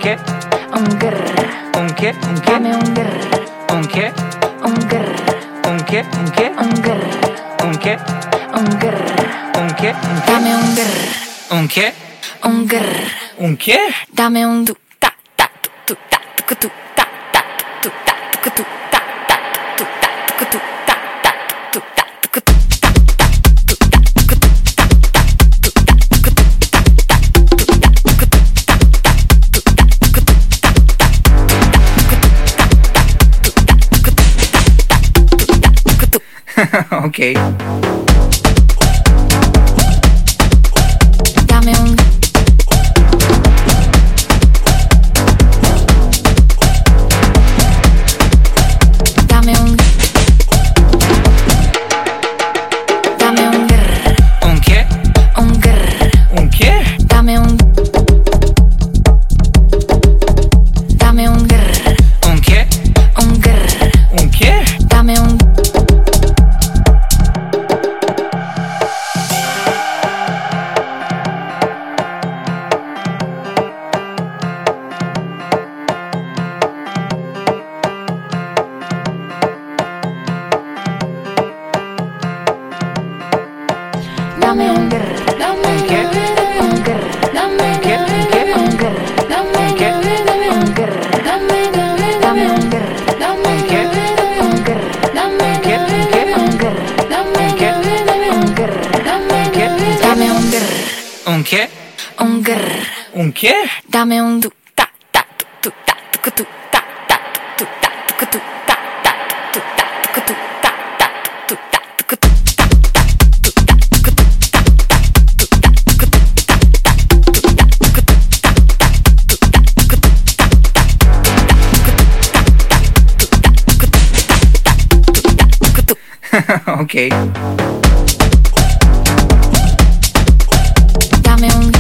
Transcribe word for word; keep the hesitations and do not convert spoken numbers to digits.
qué? Un grr. ¿Un qué? ¿Un qué? Dame un grr. ¿Un qué? Un grr. ¿Un qué? ¿Un qué? Un grr. ¿Un qué? Un grr. ¿Un qué? ¿Un qué? Dame un grr. ¿Un qué? Un grr. ¿Un qué? Dame un du ta ta tu tu ta tu tu ta ta tu ta tu tu ta ta tu ta tu tu ta ta tu ta tu tu ta Ok. Dame un Dame un Dame un grr. ¿Un qué? Un grr. ¿Un qué? Dame un Dame un grr. ¿Un qué? Un grr. ¿Un qué? Dame un Dame un grr. ¿Un qué? Un grr. ¿Un qué? ¿Un qué? Un grr. ¿Un qué? Un grr. Dame un grr. ¿Un qué? Un grr. ¿Un qué? ¿Un qué? Un grr. ¿Un qué? Un grr. ¿Un qué? Dame un grr. ¿Un qué? Un grr. ¿Un qué? Dame un du ta ta tu tu ta tu tu ta ta tu ta tu tu ta ta tu ta tu tu ta ta tu ta tu tu Ok. Dame un